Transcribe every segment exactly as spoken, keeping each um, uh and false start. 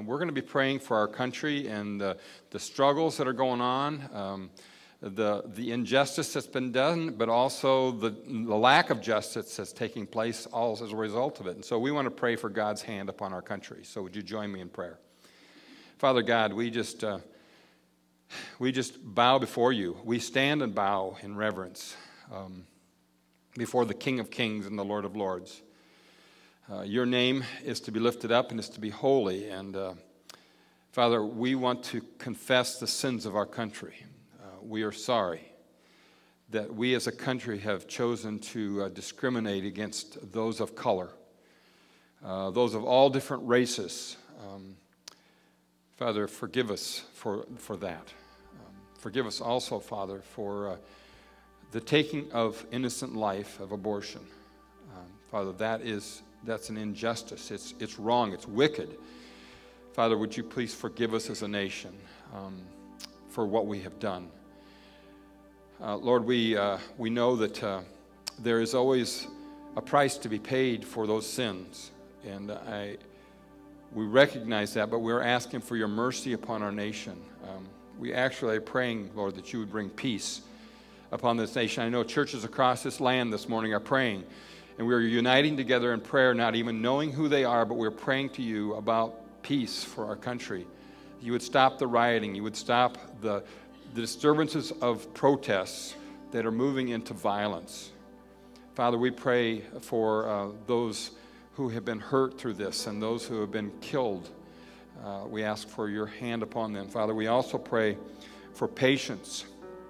We're going to be praying for our country and the, the struggles that are going on, um, the the injustice that's been done, but also the, the lack of justice that's taking place all as a result of it. And so we want to pray for God's hand upon our country. So would you join me in prayer? Father God, we just uh, we just bow before you. We stand and bow in reverence um, before the King of Kings and the Lord of Lords. Uh, your name is to be lifted up and is to be holy. And uh, Father, we want to confess the sins of our country. Uh, we are sorry that we as a country have chosen to uh, discriminate against those of color, uh, those of all different races. Um, Father, forgive us for, for that. Um, forgive us also, Father, for uh, the taking of innocent life, of abortion. Um, Father, that is that's an injustice. It's it's wrong. It's wicked. Father, would you please forgive us as a nation um, for what we have done? Uh, Lord, we uh, we know that uh, there is always a price to be paid for those sins, and I we recognize that. But we're asking for your mercy upon our nation. Um, we actually are praying, Lord, that you would bring peace upon this nation. I know churches across this land this morning are praying. And we're uniting together in prayer, not even knowing who they are, but we're praying to you about peace for our country. You would stop the rioting. You would stop the, the disturbances of protests that are moving into violence. Father, we pray for uh, those who have been hurt through this and those who have been killed. Uh, we ask for your hand upon them. Father, we also pray for patience,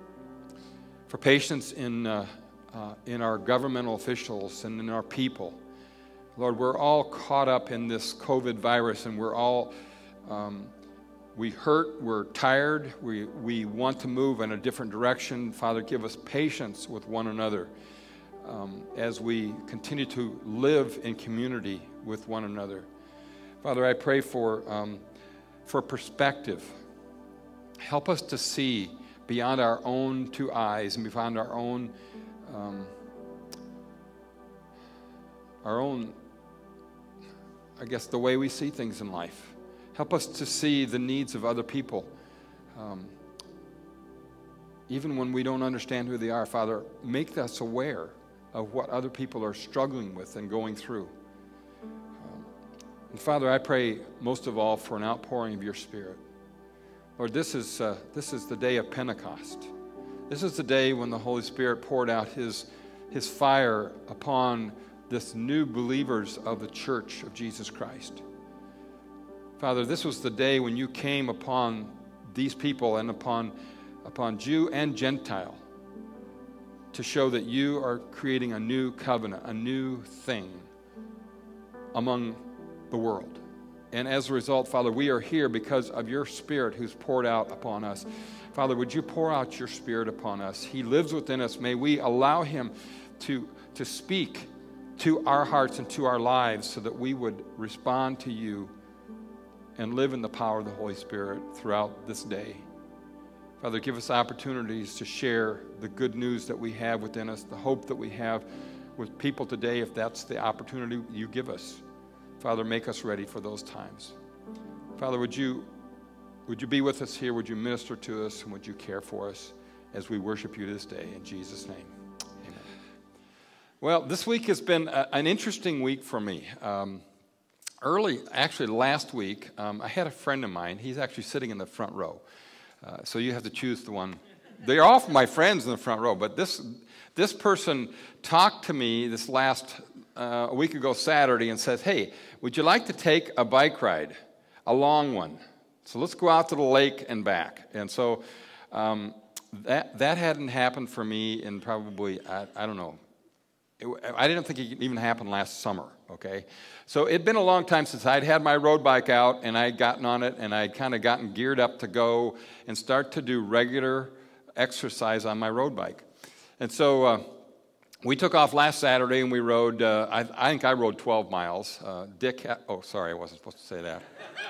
for patience in uh, Uh, in our governmental officials and in our people. Lord, we're all caught up in this COVID virus, and we're all, um, we hurt, we're tired, we, we want to move in a different direction. Father, give us patience with one another um, as we continue to live in community with one another. Father, I pray for, um, for perspective. Help us to see beyond our own two eyes and beyond our own Um, our own, I guess, the way we see things in life. Help us to see the needs of other people. Um, even when we don't understand who they are, Father, make us aware of what other people are struggling with and going through. Um, and Father, I pray most of all for an outpouring of your Spirit. Lord, this is uh, this is the day of Pentecost. This is the day when the Holy Spirit poured out his, his fire upon this new believers of the church of Jesus Christ. Father, this was the day when you came upon these people and upon, upon Jew and Gentile to show that you are creating a new covenant, a new thing among the world. And as a result, Father, we are here because of your Spirit who's poured out upon us. Father, would you pour out your Spirit upon us? He lives within us. May we allow him to, to speak to our hearts and to our lives so that we would respond to you and live in the power of the Holy Spirit throughout this day. Father, give us opportunities to share the good news that we have within us, the hope that we have with people today, if that's the opportunity you give us. Father, make us ready for those times. Father, would you Would you be with us here? Would you minister to us? And would you care for us as we worship you this day? In Jesus' name, amen. Well, this week has been a, an interesting week for me. Um, early, actually last week, um, I had a friend of mine. He's actually sitting in the front row. Uh, so you have to choose the one. They're all my friends in the front row. But this, this person talked to me this last uh, a week ago Saturday and says, hey, would you like to take a bike ride, a long one? So let's go out to the lake and back. And so um, that that hadn't happened for me in probably, I, I don't know. It, I didn't think it could even happen last summer, okay? So it'd been a long time since I'd had my road bike out and I'd gotten on it and I'd kind of gotten geared up to go and start to do regular exercise on my road bike. And so uh, we took off last Saturday and we rode, uh, I, I think I rode twelve miles. Uh, Dick, ha- oh, sorry, I wasn't supposed to say that.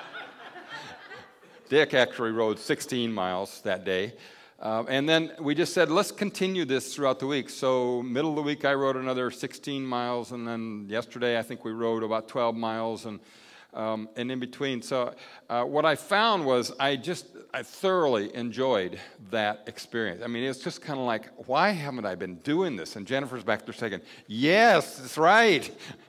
Dick actually rode sixteen miles that day. Uh, and then we just said, let's continue this throughout the week. So middle of the week, I rode another sixteen miles. And then yesterday, I think we rode about twelve miles. And um, and in between. So uh, what I found was I just, I thoroughly enjoyed that experience. I mean, it's just kind of like, why haven't I been doing this? And Jennifer's back there saying, yes, that's right.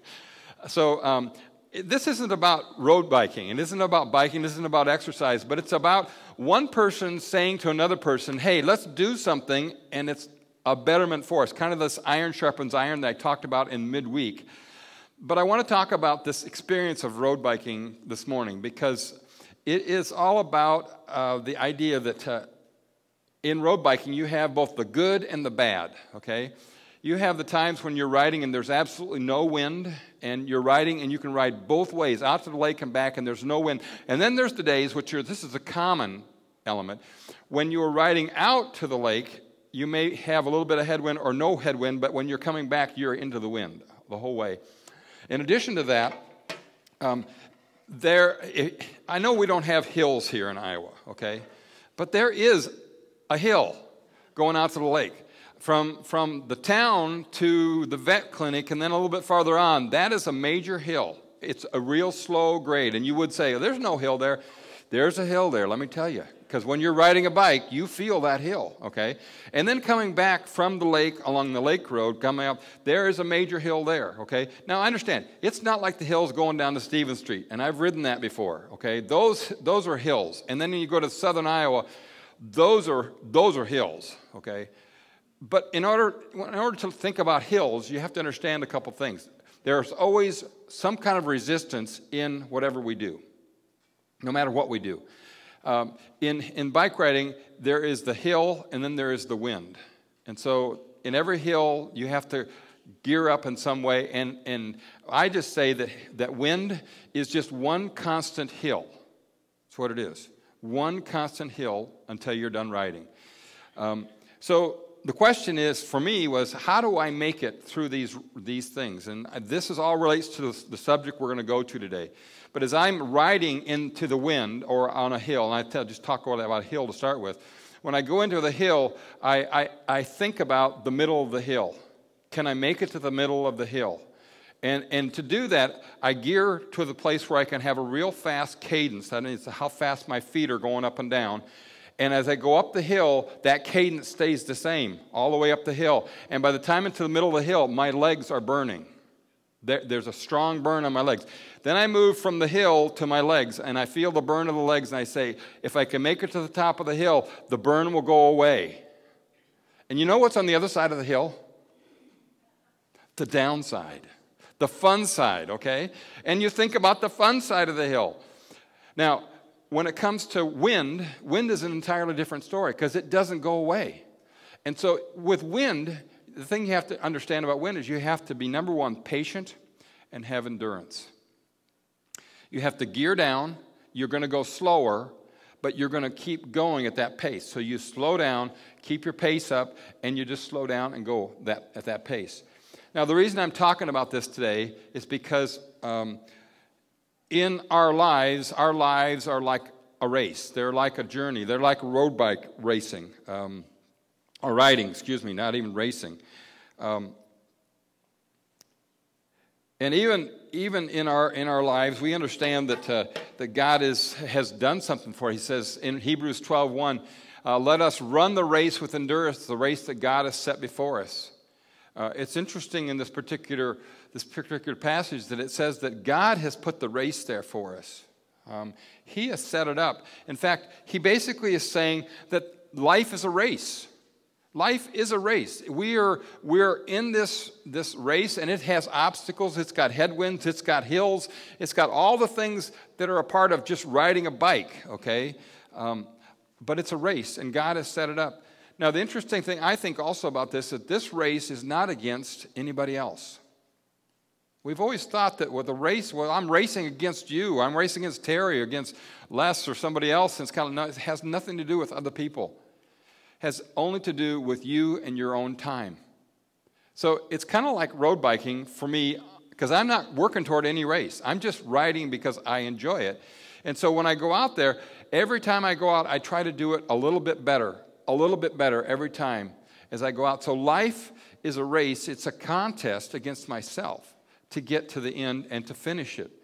So um, this isn't about road biking. It isn't about biking. This isn't about exercise. But it's about one person saying to another person, hey, let's do something, and it's a betterment for us. Kind of this iron sharpens iron that I talked about in midweek. But I want to talk about this experience of road biking this morning because it is all about uh, the idea that uh, in road biking you have both the good and the bad, okay? You have the times when you're riding and there's absolutely no wind, and you're riding and you can ride both ways, out to the lake and back, and there's no wind. And then there's the days, which are, this is a common element, when you're riding out to the lake, you may have a little bit of headwind or no headwind, but when you're coming back, you're into the wind the whole way. In addition to that, um, there, I know we don't have hills here in Iowa, okay? But there is a hill going out to the lake. From, from the town to the vet clinic and then a little bit farther on, that is a major hill. It's a real slow grade. And you would say, there's no hill there. There's a hill there, let me tell you. Because when you're riding a bike, you feel that hill, okay? And then coming back from the lake, along the lake road, coming up, there is a major hill there, okay? Now, I understand, it's not like the hills going down to Stevens Street, and I've ridden that before, okay? Those, those are hills. And then when you go to southern Iowa, those are, those are hills, okay? But in order, in order to think about hills, you have to understand a couple things. There's always some kind of resistance in whatever we do, no matter what we do. Um, in, in bike riding, there is the hill, and then there is the wind. And so in every hill, you have to gear up in some way. And, and I just say that, that wind is just one constant hill. That's what it is. One constant hill until you're done riding. Um, so the question is, for me, was how do I make it through these, these things? And this is all relates to the, the subject we're going to go to today. But as I'm riding into the wind or on a hill, and I tell, just talk about a hill to start with, when I go into the hill, I, I, I think about the middle of the hill. Can I make it to the middle of the hill? And, and to do that, I gear to the place where I can have a real fast cadence. That means how fast my feet are going up and down. And as I go up the hill, that cadence stays the same all the way up the hill. And by the time into the middle of the hill, my legs are burning. There, there's a strong burn on my legs. Then I move from the hill to my legs, and I feel the burn of the legs, and I say, if I can make it to the top of the hill, the burn will go away. And you know what's on the other side of the hill? The downside. The fun side, okay? And you think about the fun side of the hill. Now, when it comes to wind, wind is an entirely different story because it doesn't go away. And so with wind, the thing you have to understand about wind is you have to be, number one, patient and have endurance. You have to gear down. You're going to go slower, but you're going to keep going at that pace. So you slow down, keep your pace up, and you just slow down and go that, at that pace. Now, the reason I'm talking about this today is because um, in our lives, our lives are like a race. They're like a journey. They're like road bike racing, um, or riding, excuse me, not even racing. Um, and even even in our in our lives, we understand that uh, that God is has done something for us. He says in Hebrews twelve one, uh, "Let us run the race with endurance, the race that God has set before us." Uh, it's interesting in this particular this particular passage that it says that God has put the race there for us. Um, he has set it up. In fact, he basically is saying that life is a race. Life is a race. We are we're in this this race, and it has obstacles. It's got headwinds. It's got hills. It's got all the things that are a part of just riding a bike. Okay, um, but it's a race, and God has set it up. Now, the interesting thing I think also about this is that this race is not against anybody else. We've always thought that with a race, well, I'm racing against you. I'm racing against Terry or against Les or somebody else. And it's kind of not, it has nothing to do with other people. It has only to do with you and your own time. So it's kind of like road biking for me because I'm not working toward any race. I'm just riding because I enjoy it. And so when I go out there, every time I go out, I try to do it a little bit better. A little bit better every time as I go out. So life is a race. It's a contest against myself to get to the end and to finish it.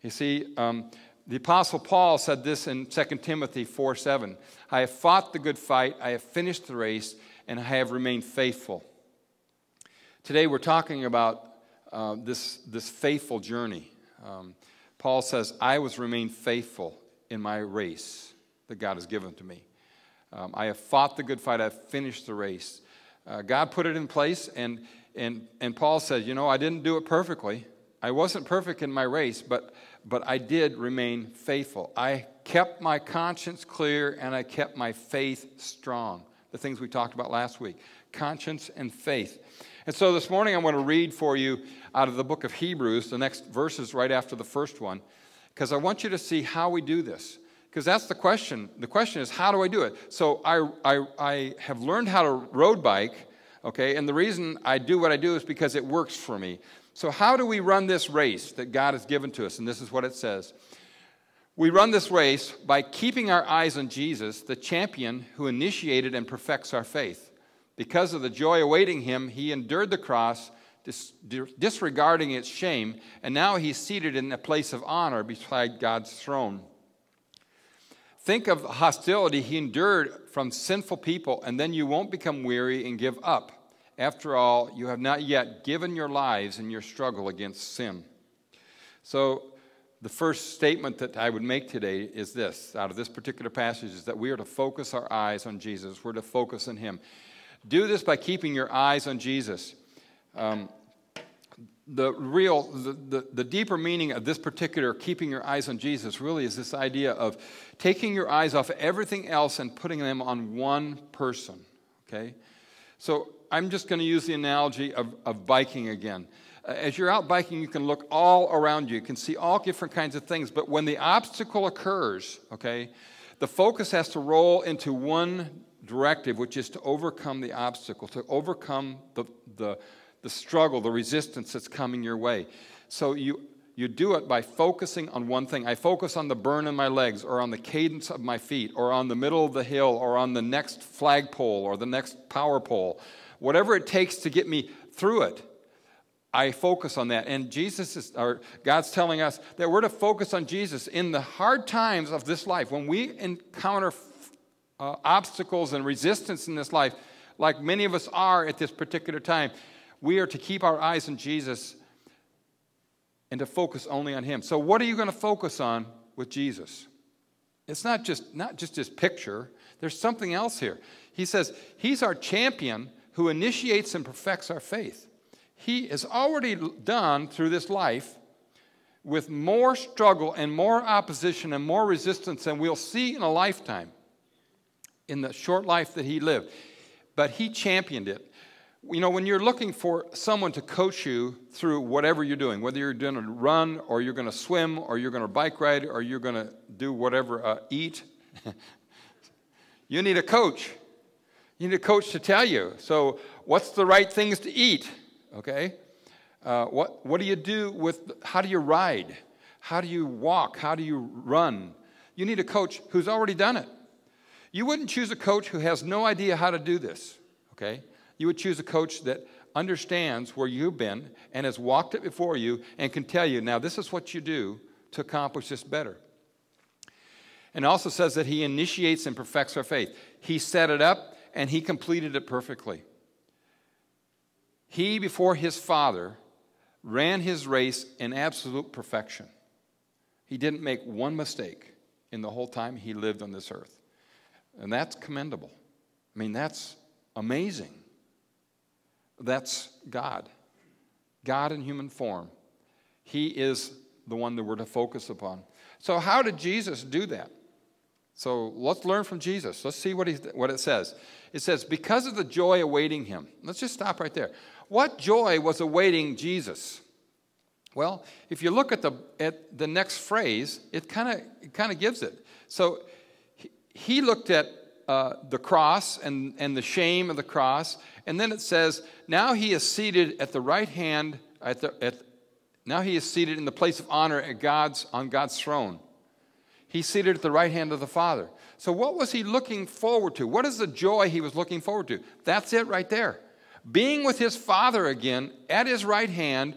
You see, um, the Apostle Paul said this in Second Timothy four seven. I have fought the good fight, I have finished the race, and I have remained faithful. Today we're talking about uh, this, this faithful journey. Um, Paul says, I was remained faithful in my race that God has given to me. Um, I have fought the good fight, I have finished the race. Uh, God put it in place, and, and, and Paul said, you know, I didn't do it perfectly. I wasn't perfect in my race, but, but I did remain faithful. I kept my conscience clear, and I kept my faith strong. The things we talked about last week, conscience and faith. And so this morning I want to read for you out of the book of Hebrews, the next verses right after the first one, because I want you to see how we do this. Because that's the question. The question is, how do I do it? So I, I, I have learned how to road bike, okay, and the reason I do what I do is because it works for me. So how do we run this race that God has given to us? And this is what it says. We run this race by keeping our eyes on Jesus, the champion who initiated and perfects our faith. Because of the joy awaiting him, he endured the cross, dis- disregarding its shame, and now he's seated in a place of honor beside God's throne. Think of the hostility he endured from sinful people, and then you won't become weary and give up. After all, you have not yet given your lives in your struggle against sin. So the first statement that I would make today is this, out of this particular passage, is that we are to focus our eyes on Jesus. We're to focus on him. Do this by keeping your eyes on Jesus. Um, the real, the, the, the deeper meaning of this particular keeping your eyes on Jesus really is this idea of taking your eyes off everything else and putting them on one person, okay? So I'm just going to use the analogy of, of biking again. Uh, as you're out biking, you can look all around you. You can see all different kinds of things. But when the obstacle occurs, okay, the focus has to roll into one directive, which is to overcome the obstacle, to overcome the, the, the struggle, the resistance that's coming your way. So you, you do it by focusing on one thing. I focus on the burn in my legs, or on the cadence of my feet, or on the middle of the hill, or on the next flagpole, or the next power pole. Whatever it takes to get me through it, I focus on that. And Jesus is, or God's telling us that we're to focus on Jesus in the hard times of this life. When we encounter uh, obstacles and resistance in this life, like many of us are at this particular time, we are to keep our eyes on Jesus and to focus only on him. So what are you going to focus on with Jesus? It's not just, not just his picture. There's something else here. He says he's our champion who initiates and perfects our faith. He has already done through this life with more struggle and more opposition and more resistance than we'll see in a lifetime, in the short life that he lived. But he championed it. You know, when you're looking for someone to coach you through whatever you're doing, whether you're going to run or you're going to swim or you're going to bike ride or you're going to do whatever, uh, eat, you need a coach. You need a coach to tell you. So what's the right things to eat? Okay? Uh, what, what do you do with, how do you ride? How do you walk? How do you run? You need a coach who's already done it. You wouldn't choose a coach who has no idea how to do this. Okay? You would choose a coach that understands where you've been and has walked it before you and can tell you, now this is what you do to accomplish this better. And it also says that he initiates and perfects our faith. He set it up and he completed it perfectly. He, before his Father, ran his race in absolute perfection. He didn't make one mistake in the whole time he lived on this earth. And that's commendable. I mean, that's amazing. That's God. God in human form. He is the one that we're to focus upon. So how did Jesus do that? So let's learn from Jesus. Let's see what, he, what it says. It says, because of the joy awaiting him. Let's just stop right there. What joy was awaiting Jesus? Well, if you look at the at the next phrase, it kind of it kind of gives it. So he, he looked at uh, the cross and, and the shame of the cross, and then it says, now he is seated at the right hand, at the, at, now he is seated in the place of honor at God's on God's throne. He's seated at the right hand of the Father. So what was he looking forward to? What is the joy he was looking forward to? That's it right there. Being with his Father again at his right hand,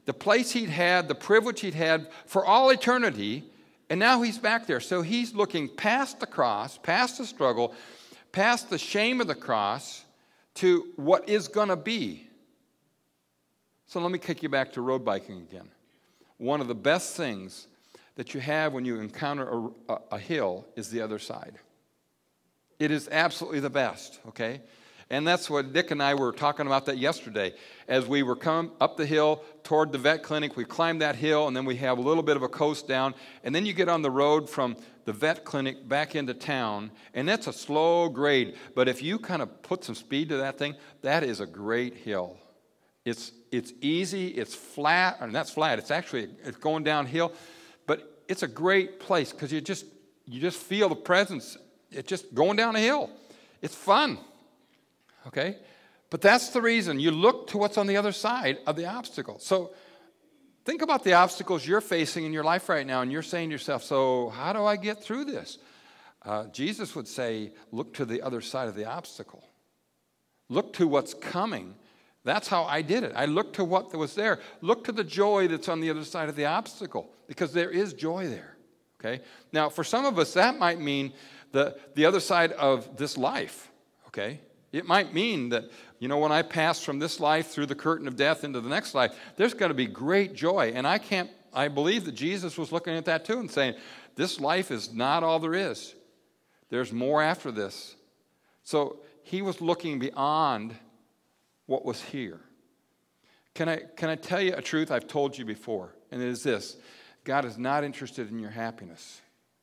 the place he'd had, the privilege he'd had for all eternity, and now he's back there. So he's looking past the cross, past the struggle, past the shame of the cross to what is going to be. So let me kick you back to road biking again. One of the best things that you have when you encounter a, a, a hill is the other side. It is absolutely the best, okay? And that's what Dick and I were talking about that yesterday. As we were coming up the hill toward the vet clinic, we climbed that hill, and then we have a little bit of a coast down, and then you get on the road from the vet clinic back into town, and that's a slow grade. But if you kind of put some speed to that thing, that is a great hill. It's it's easy, it's flat, and that's flat. It's actually it's going downhill, but it's a great place because you just you just feel the presence. It's just going down a hill. It's fun. Okay? But that's the reason. You look to what's on the other side of the obstacle. So think about the obstacles you're facing in your life right now, and you're saying to yourself, so how do I get through this? Uh, Jesus would say, look to the other side of the obstacle. Look to what's coming. That's how I did it. I looked to what was there. Look to the joy that's on the other side of the obstacle, because there is joy there. Okay? Now, for some of us, that might mean the, the other side of this life. Okay? It might mean that, you know, when I pass from this life through the curtain of death into the next life, there's going to be great joy. And I can't, I believe that Jesus was looking at that too and saying, this life is not all there is. There's more after this. So he was looking beyond what was here. Can I, can I tell you a truth I've told you before? And it is this: God is not interested in your happiness.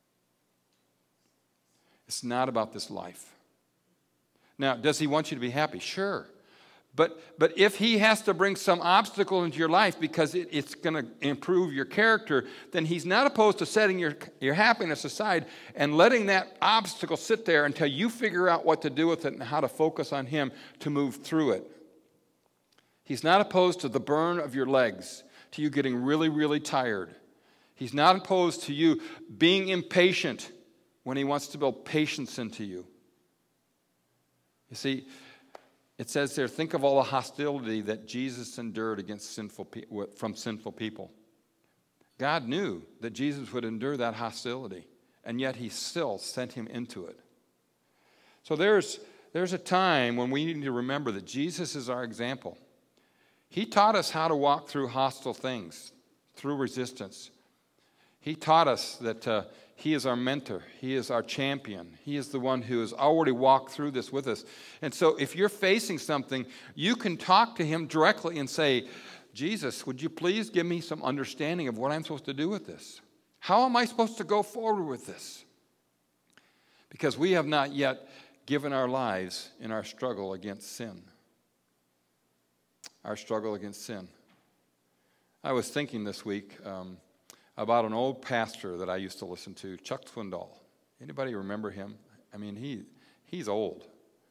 It's not about this life. Now, does he want you to be happy? Sure. But but if he has to bring some obstacle into your life because it, it's going to improve your character, then he's not opposed to setting your, your happiness aside and letting that obstacle sit there until you figure out what to do with it and how to focus on him to move through it. He's not opposed to the burn of your legs, to you getting really, really tired. He's not opposed to you being impatient when he wants to build patience into you. You see, it says there, think of all the hostility that Jesus endured against sinful pe- from sinful people. God knew that Jesus would endure that hostility, and yet he still sent him into it. So there's, there's a time when we need to remember that Jesus is our example. He taught us how to walk through hostile things, through resistance. He taught us that uh, he is our mentor. He is our champion. He is the one who has already walked through this with us. And so if you're facing something, you can talk to him directly and say, Jesus, would you please give me some understanding of what I'm supposed to do with this? How am I supposed to go forward with this? Because we have not yet given our lives in our struggle against sin. Our struggle against sin. I was thinking this week um, about an old pastor that I used to listen to, Chuck Swindoll. Anybody remember him? I mean, he he's old.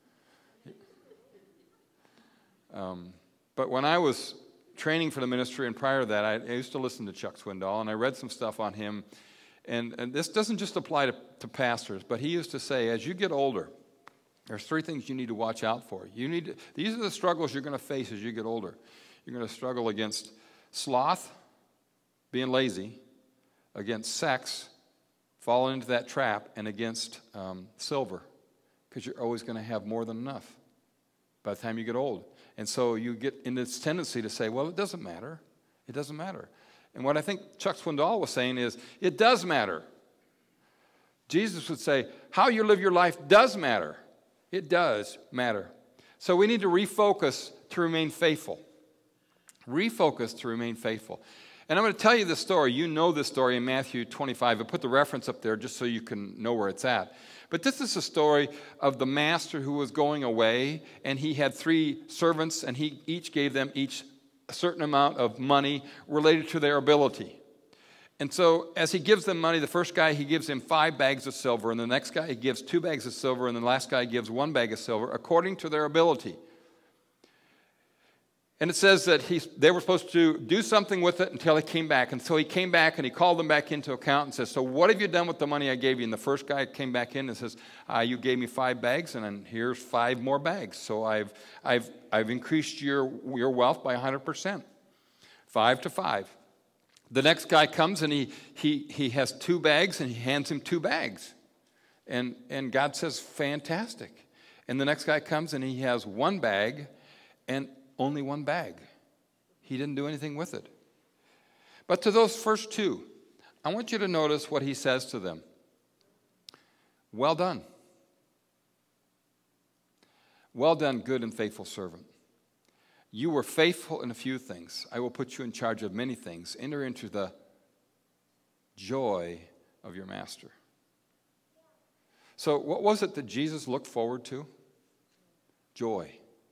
Um, but when I was training for the ministry and prior to that, I, I used to listen to Chuck Swindoll, and I read some stuff on him. And, and this doesn't just apply to, to pastors, but he used to say, as you get older, there's three things you need to watch out for. You need to, these are the struggles you're going to face as you get older. You're going to struggle against sloth, being lazy, against sex, falling into that trap, and against um, silver, because you're always going to have more than enough by the time you get old. And so you get in this tendency to say, well, it doesn't matter. It doesn't matter. And what I think Chuck Swindoll was saying is, it does matter. Jesus would say, how you live your life does matter. It does matter. So we need to refocus to remain faithful. Refocus to remain faithful. And I'm going to tell you this story. You know this story in Matthew twenty-five. I put the reference up there just so you can know where it's at. But this is a story of the master who was going away, and he had three servants, and he each gave them each a certain amount of money related to their ability. And so as he gives them money, the first guy, he gives him five bags of silver, and the next guy, he gives two bags of silver, and the last guy gives one bag of silver, according to their ability. And it says that he, they were supposed to do something with it until he came back. And so he came back and he called them back into account and says, so what have you done with the money I gave you? And the first guy came back in and says, uh, you gave me five bags, and then here's five more bags. So I've, I've, I've increased your, your wealth by one hundred percent. Five to five. The next guy comes and he, he, he has two bags and he hands him two bags. And, and God says, fantastic. And the next guy comes and he has one bag and only one bag. He didn't do anything with it. But to those first two, I want you to notice what he says to them. Well done. Well done, good and faithful servant. You were faithful in a few things. I will put you in charge of many things. Enter into the joy of your master. So what was it that Jesus looked forward to? Joy.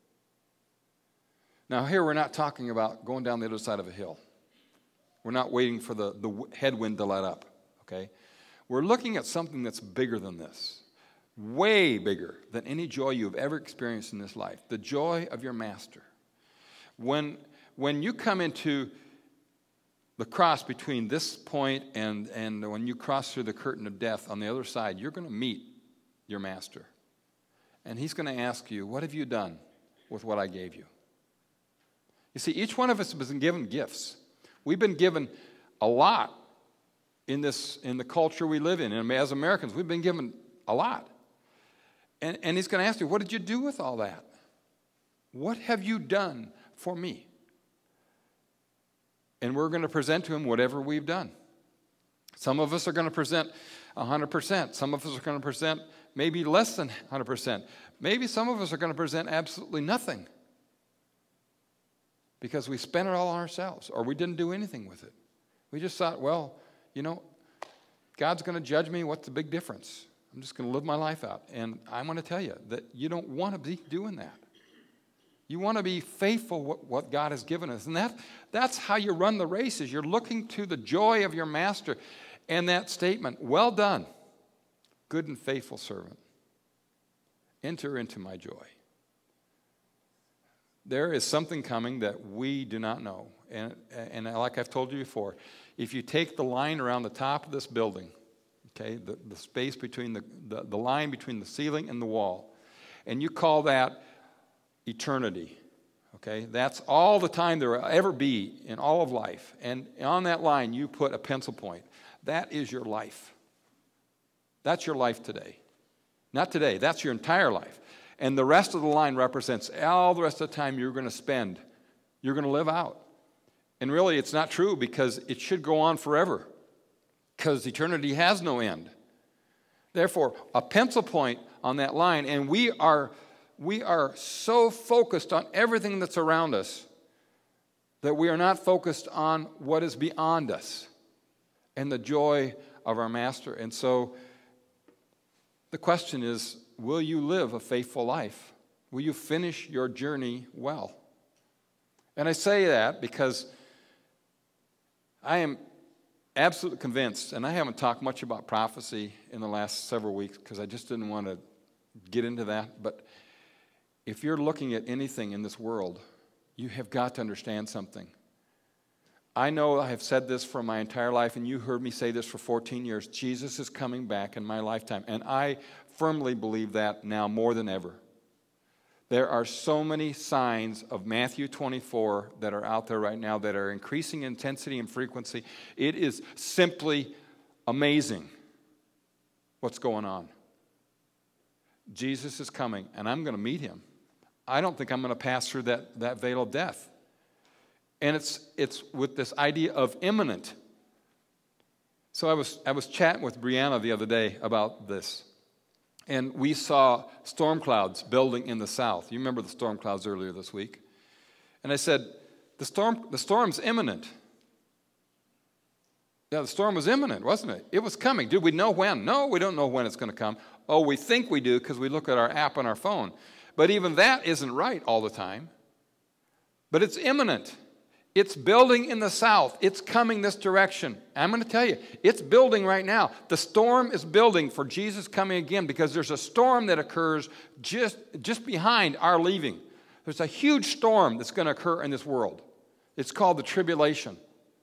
Now here we're not talking about going down the other side of a hill. We're not waiting for the, the headwind to let up, okay? We're looking at something that's bigger than this. Way bigger than any joy you've ever experienced in this life. The joy of your master. When, when you come into the cross between this point and, and when you cross through the curtain of death on the other side, you're going to meet your master. And he's going to ask you, what have you done with what I gave you? You see, each one of us has been given gifts. We've been given a lot in this in the culture we live in. And as Americans, we've been given a lot. And, and he's going to ask you, what did you do with all that? What have you done for me? And we're going to present to him whatever we've done. Some of us are going to present one hundred percent. Some of us are going to present maybe less than one hundred percent. Maybe some of us are going to present absolutely nothing. Because we spent it all on ourselves, or we didn't do anything with it. We just thought, well, you know, God's going to judge me. What's the big difference? I'm just going to live my life out. And I'm going to tell you that you don't want to be doing that. You want to be faithful what, what God has given us. And that, that's how you run the races. You're looking to the joy of your master. And that statement, well done, good and faithful servant. Enter into my joy. There is something coming that we do not know. And, and like I've told you before, if you take the line around the top of this building, okay, the, the space between the, the, the line between the ceiling and the wall, and you call that eternity, okay, that's all the time there will ever be in all of life. And on that line, you put a pencil point. That is your life. That's your life today. Not today, that's your entire life. And the rest of the line represents all the rest of the time you're going to spend, you're going to live out. And really, it's not true because it should go on forever because eternity has no end. Therefore, a pencil point on that line, and we are, we are so focused on everything that's around us that we are not focused on what is beyond us and the joy of our master. And so the question is, will you live a faithful life? Will you finish your journey well? And I say that because I am absolutely convinced, and I haven't talked much about prophecy in the last several weeks because I just didn't want to get into that, but if you're looking at anything in this world, you have got to understand something. I know I have said this for my entire life, and you heard me say this for fourteen years. Jesus is coming back in my lifetime, and I firmly believe that now more than ever. There are so many signs of Matthew twenty-four that are out there right now that are increasing intensity and frequency. It is simply amazing what's going on. Jesus is coming, and I'm going to meet him. I don't think I'm going to pass through that, that veil of death. And it's it's with this idea of imminent. So I was I was chatting with Brianna the other day about this. And we saw storm clouds building in the south. You remember the storm clouds earlier this week. And I said, the storm the storm's imminent. Yeah, the storm was imminent, wasn't it? It was coming. Did we know when? No, we don't know when it's going to come. Oh, we think we do because we look at our app on our phone. But even that isn't right all the time. But it's imminent. It's building in the south. It's coming this direction. I'm going to tell you, it's building right now. The storm is building for Jesus coming again because there's a storm that occurs just, just behind our leaving. There's a huge storm that's going to occur in this world. It's called the tribulation.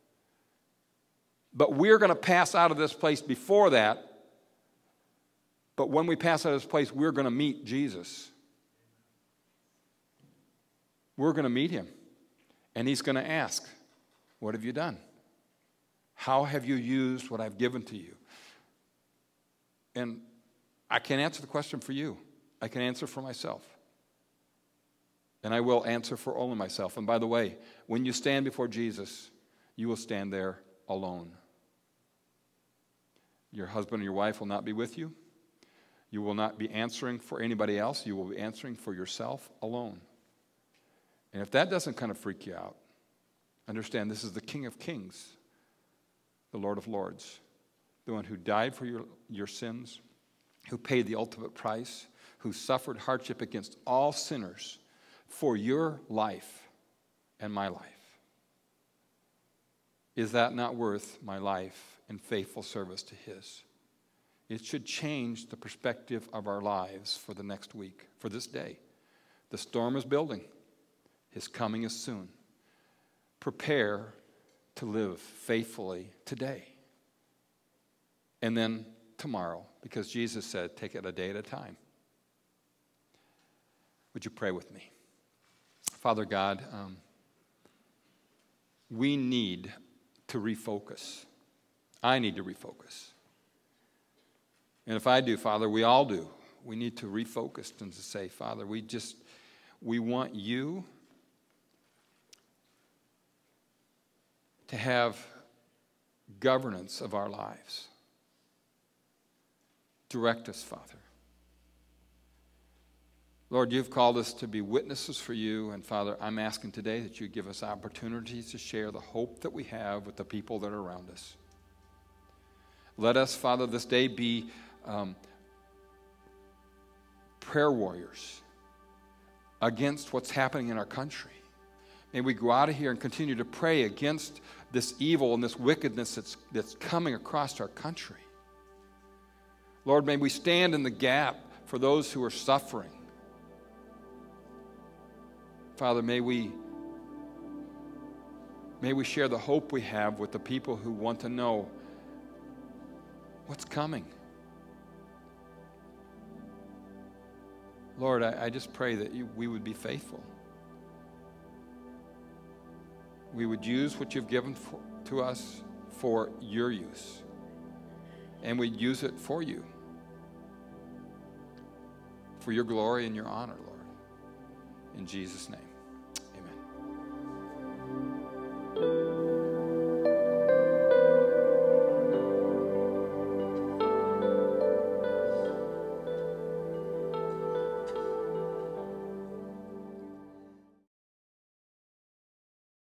But we're going to pass out of this place before that. But when we pass out of this place, we're going to meet Jesus. We're going to meet him. And he's going to ask, What have you done? How have you used what I've given to you? And I can't answer the question for you. I can answer for myself. And I will answer for only myself. And by the way, when you stand before Jesus, you will stand there alone. Your husband or your wife will not be with you. You will not be answering for anybody else. You will be answering for yourself alone. And if that doesn't kind of freak you out, understand this is the King of Kings, the Lord of Lords, the one who died for your, your sins, who paid the ultimate price, who suffered hardship against all sinners for your life and my life. Is that not worth my life in faithful service to His? It should change the perspective of our lives for the next week, for this day. The storm is building. His coming is soon. Prepare to live faithfully today. And then tomorrow, because Jesus said, take it a day at a time. Would you pray with me? Father God, um, we need to refocus. I need to refocus. And if I do, Father, we all do. We need to refocus and to say, Father, we just, we want you to have governance of our lives. Direct us, Father. Lord, you've called us to be witnesses for you, and Father, I'm asking today that you give us opportunities to share the hope that we have with the people that are around us. Let us, Father, this day be um, prayer warriors against what's happening in our country. May we go out of here and continue to pray against this evil and this wickedness that's, that's coming across our country. Lord, may we stand in the gap for those who are suffering. Father, may we, may we share the hope we have with the people who want to know what's coming. Lord, I, I just pray that you, we would be faithful. We would use what you've given for, to us for your use. And we'd use it for you. For your glory and your honor, Lord. In Jesus' name.